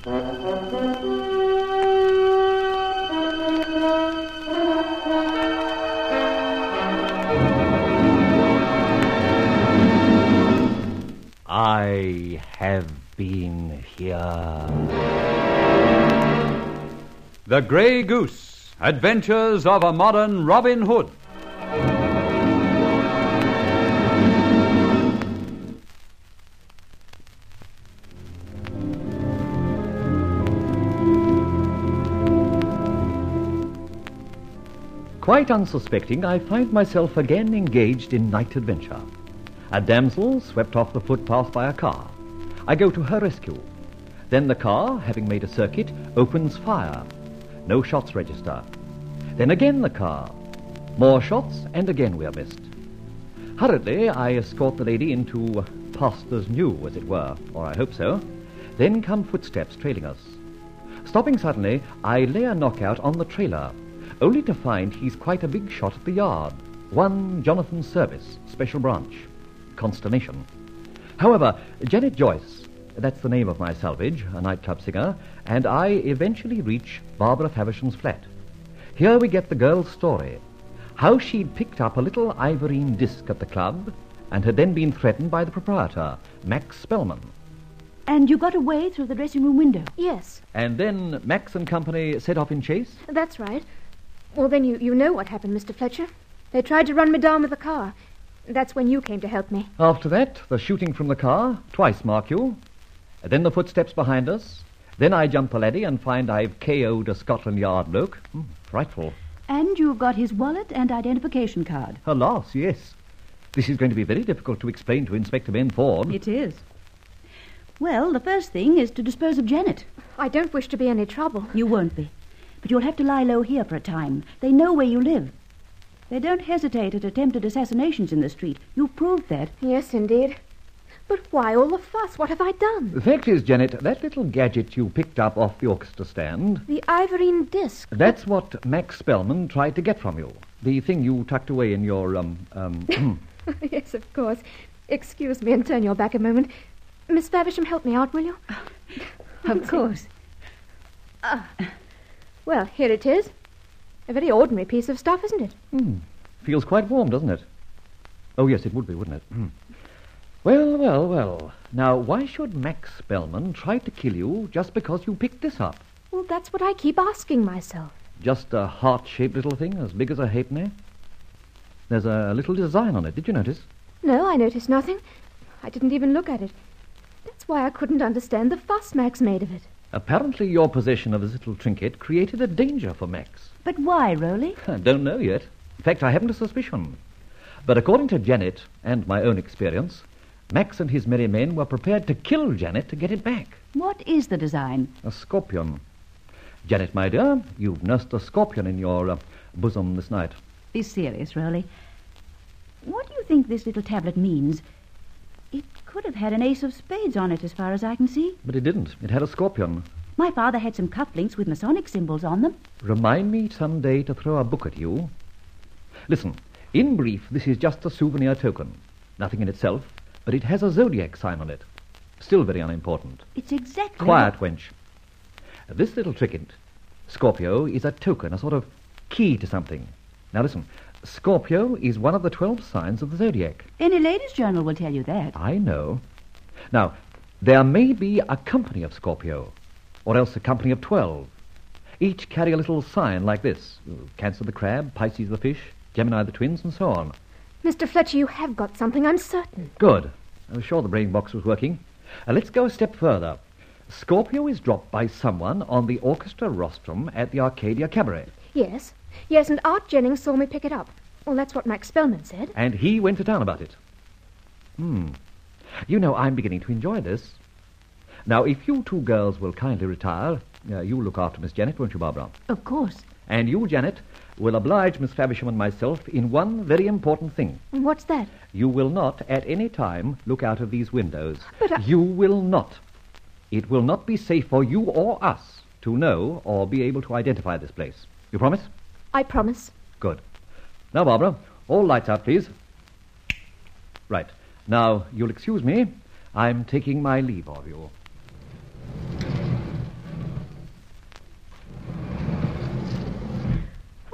I have been here. The Grey Goose, Adventures of a Modern Robin Hood. Quite unsuspecting, I find myself again engaged in night adventure. A damsel swept off the footpath by a car. I go to her rescue. Then the car, having made a circuit, opens fire. No shots register. Then again the car. More shots, and again we are missed. Hurriedly, I escort the lady into pastures new, as it were, or I hope so. Then come footsteps trailing us. Stopping suddenly, I lay a knockout on the trailer, only to find he's quite a big shot at the yard. One Jonathan Service, Special Branch. Consternation. However, Janet Joyce, that's the name of my salvage, a nightclub singer, and I eventually reach Barbara Favisham's flat. Here we get the girl's story. How she'd picked up a little ivorine disc at the club and had then been threatened by the proprietor, Max Spellman. And you got away through the dressing room window? Yes. And then Max and company set off in chase? That's right. Well, then you know what happened, Mr. Fletcher. They tried to run me down with the car. That's when you came to help me. After that, the shooting from the car, twice, mark you. Then the footsteps behind us. Then I jump the laddie and find I've KO'd a Scotland Yard bloke. Frightful. And you've got his wallet and identification card. Alas, yes. This is going to be very difficult to explain to Inspector Ben Ford. It is. Well, the first thing is to dispose of Janet. I don't wish to be any trouble. You won't be. But you'll have to lie low here for a time. They know where you live. They don't hesitate at attempted assassinations in the street. You've proved that. Yes, indeed. But why all the fuss? What have I done? The fact is, Janet, that little gadget you picked up off the orchestra stand... The ivorine disc. That's what Max Spellman tried to get from you. The thing you tucked away in your, Yes, of course. Excuse me and turn your back a moment. Miss Faversham, help me out, will you? Of course. Well, here it is. A very ordinary piece of stuff, isn't it? Feels quite warm, doesn't it? Oh, yes, it would be, wouldn't it? Well. Now, why should Max Spellman try to kill you just because you picked this up? Well, that's what I keep asking myself. Just a heart-shaped little thing as big as a halfpenny? There's a little design on it. Did you notice? No, I noticed nothing. I didn't even look at it. That's why I couldn't understand the fuss Max made of it. Apparently your possession of this little trinket created a danger for Max. But why, Rowley? I don't know yet. In fact, I haven't a suspicion. But according to Janet and my own experience, Max and his merry men were prepared to kill Janet to get it back. What is the design? A scorpion. Janet, my dear, you've nursed a scorpion in your bosom this night. Be serious, Rowley. What do you think this little tablet means? It could have had an ace of spades on it, as far as I can see. But it didn't. It had a scorpion. My father had some cufflinks with Masonic symbols on them. Remind me some day to throw a book at you. Listen, in brief, this is just a souvenir token. Nothing in itself, but it has a zodiac sign on it. Still very unimportant. It's exactly... Quiet, wench. This little trinket, Scorpio, is a token, a sort of key to something. Now listen, Scorpio is one of the 12 signs of the zodiac. Any ladies' journal will tell you that. I know. Now, there may be a company of Scorpio, or else a company of 12. Each carry a little sign like this. Cancer the crab, Pisces the fish, Gemini the twins, and so on. Mr. Fletcher, you have got something, I'm certain. Good. I was sure the brain box was working. Let's go a step further. Scorpio is dropped by someone on the orchestra rostrum at the Arcadia Cabaret. Yes, and Art Jennings saw me pick it up. Well, that's what Max Spellman said. And he went to town about it. You know, I'm beginning to enjoy this. Now, if you two girls will kindly retire, you'll look after Miss Janet, won't you, Barbara? Of course. And you, Janet, will oblige Miss Faversham and myself in one very important thing. What's that? You will not, at any time, look out of these windows. But You will not. It will not be safe for you or us to know or be able to identify this place. You promise? I promise. Good. Now, Barbara, all lights out, please. Right. Now, you'll excuse me. I'm taking my leave of you.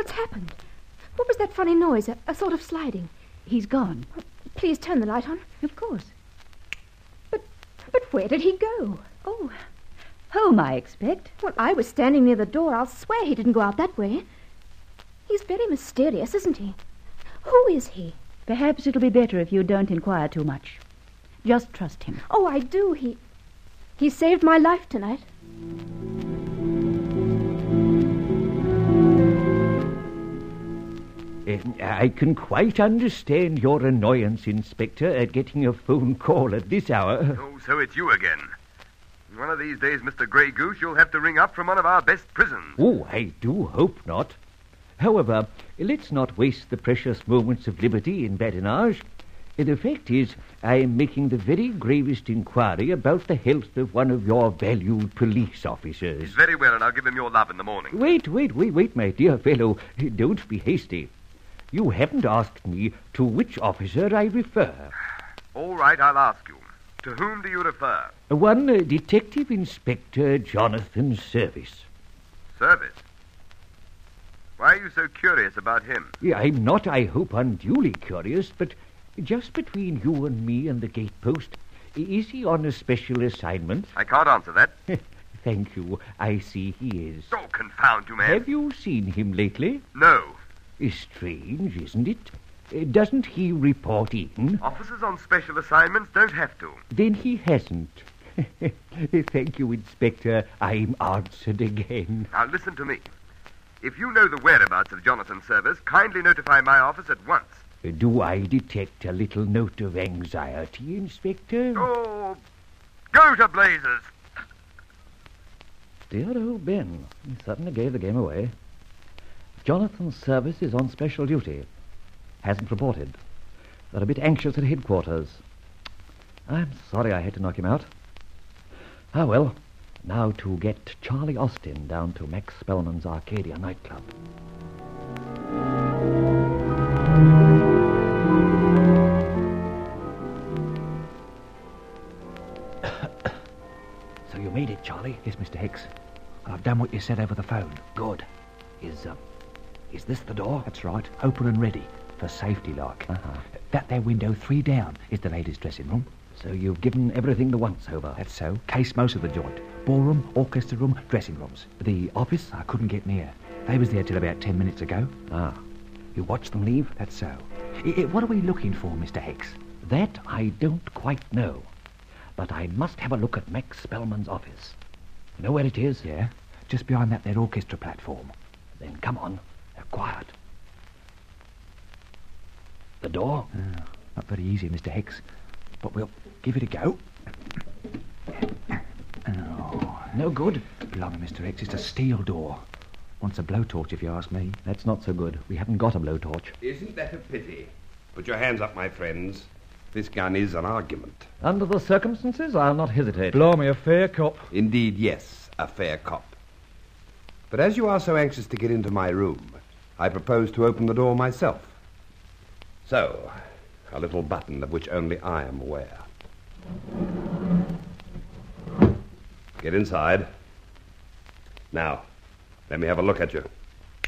What's happened? What was that funny noise? A sort of sliding. He's gone. Please turn the light on. Of course. But where did he go? Oh, home, I expect. Well, I was standing near the door. I'll swear he didn't go out that way. He's very mysterious, isn't he? Who is he? Perhaps it'll be better if you don't inquire too much. Just trust him. Oh, I do. He saved my life tonight. I can quite understand your annoyance, Inspector, at getting a phone call at this hour. Oh, so it's you again. One of these days, Mr. Grey Goose, you'll have to ring up from one of our best prisons. Oh, I do hope not. However, let's not waste the precious moments of liberty in badinage. The fact is, I am making the very gravest inquiry about the health of one of your valued police officers. He's very well, and I'll give him your love in the morning. Wait, my dear fellow. Don't be hasty. You haven't asked me to which officer I refer. All right, I'll ask you. To whom do you refer? One Detective Inspector Jonathan Service. Service? Why are you so curious about him? I'm not, I hope, unduly curious, but just between you and me and the gatepost, is he on a special assignment? I can't answer that. Thank you. I see he is. Oh, confound you, man. Have you seen him lately? No. Strange, isn't it? Doesn't he report in? Officers on special assignments don't have to. Then he hasn't. Thank you, Inspector. I'm answered again. Now, listen to me. If you know the whereabouts of Jonathan Service, kindly notify my office at once. Do I detect a little note of anxiety, Inspector? Oh, go to blazes! Dear old Ben. He suddenly gave the game away. Jonathan Service is on special duty. Hasn't reported. They're a bit anxious at headquarters. I'm sorry I had to knock him out. Ah, well, now to get Charlie Austin down to Max Spellman's Arcadia nightclub. So you made it, Charlie? Yes, Mr. Hicks. I've done what you said over the phone. Good. Is this the door? That's right. Open and ready. For safety, like. Uh-huh. That there window 3 down is the ladies' dressing room. So you've given everything the once-over? That's so. Case most of the joint. Ballroom, orchestra room, dressing rooms. The office? I couldn't get near. They was there till about 10 minutes ago. Ah. You watched them leave? That's so. What are we looking for, Mr. Hicks? That I don't quite know. But I must have a look at Max Spellman's office. You know where it is? Yeah. Just behind that there orchestra platform. Then come on. Quiet. The door? Not very easy, Mr. Hicks. But we'll give it a go. Oh. No good? Blimey, Mr. Hicks, it's a steel door. Wants a blowtorch, if you ask me. That's not so good. We haven't got a blowtorch. Isn't that a pity? Put your hands up, my friends. This gun is an argument. Under the circumstances, I'll not hesitate. Blimey, a fair cop. Indeed, yes, a fair cop. But as you are so anxious to get into my room, I propose to open the door myself. So, a little button of which only I am aware. Get inside. Now, let me have a look at you.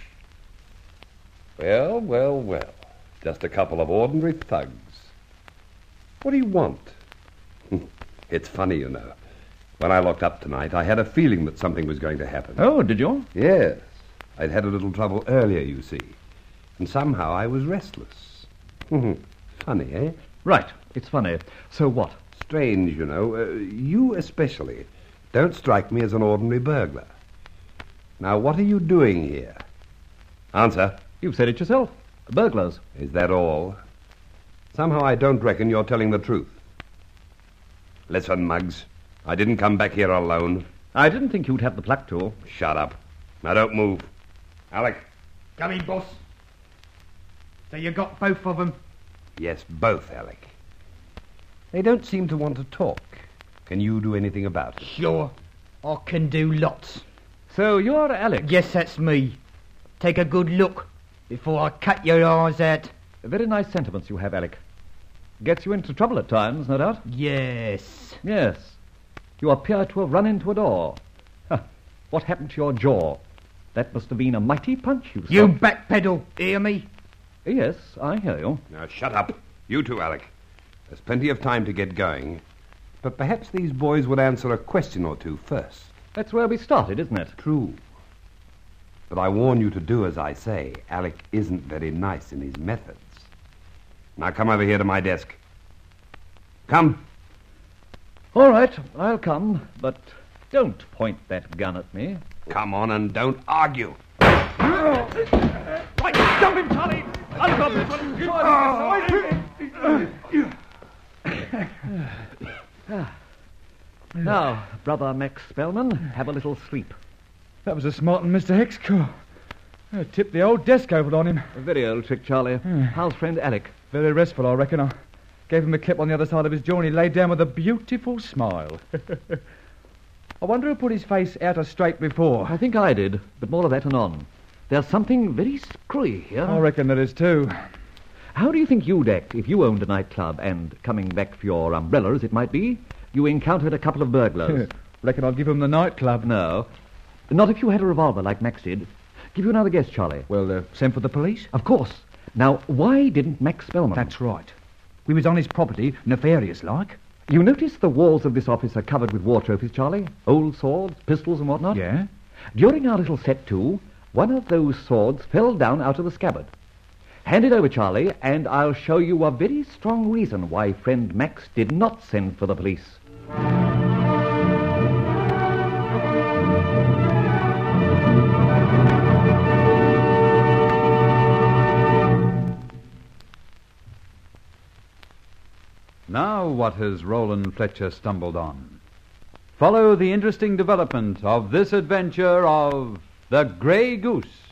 Well. Just a couple of ordinary thugs. What do you want? It's funny, you know. When I looked up tonight, I had a feeling that something was going to happen. Oh, did you? Yes. I'd had a little trouble earlier, you see. And somehow I was restless. Funny, eh? Right. It's funny. So what? Strange, you know. You especially don't strike me as an ordinary burglar. Now, what are you doing here? Answer. You've said it yourself. Burglars. Is that all? Somehow I don't reckon you're telling the truth. Listen, Muggs. I didn't come back here alone. I didn't think you'd have the pluck to. Shut up. Now, don't move. Alec. Come in, boss. So you got both of them? Yes, both, Alec. They don't seem to want to talk. Can you do anything about it? Sure. I can do lots. So you're Alex? Yes, that's me. Take a good look before I cut your eyes out. Very nice sentiments you have, Alec. Gets you into trouble at times, no doubt? Yes. Yes. You appear to have run into a door. Huh. What happened to your jaw? That must have been a mighty punch you You stopped. backpedal, hear me? Yes, I hear you. Now, shut up. You too, Alec. There's plenty of time to get going. But perhaps these boys would answer a question or two first. That's where we started, isn't it? True. But I warn you to do as I say. Alec isn't very nice in his methods. Now come over here to my desk. Come. All right, I'll come, but don't point that gun at me. Come on and don't argue. Right, jump him, Charlie! I'll look after this one. Now, Brother Max Spellman, have a little sleep. That was a smart one, Mr. Hexcore. Tipped the old desk over on him. A very old trick, Charlie. How's friend Alec? Very restful, I reckon. I gave him a clip on the other side of his jaw and he laid down with a beautiful smile. I wonder who put his face out straight before. I think I did, but more of that anon. There's something very screwy here. I reckon there is too. How do you think you'd act if you owned a nightclub and, coming back for your umbrella, as it might be, you encountered a couple of burglars? Reckon I'd give him the nightclub. No. Not if you had a revolver like Max did. Give you another guess, Charlie. Well, send for the police? Of course. Now, why didn't Max Spellman? That's right. We was on his property, nefarious-like. You notice the walls of this office are covered with war trophies, Charlie? Old swords, pistols and whatnot? Yeah? During our little set, too, one of those swords fell down out of the scabbard. Hand it over, Charlie, and I'll show you a very strong reason why friend Max did not send for the police. Now what has Roland Fletcher stumbled on? Follow the interesting development of this adventure of the Grey Goose.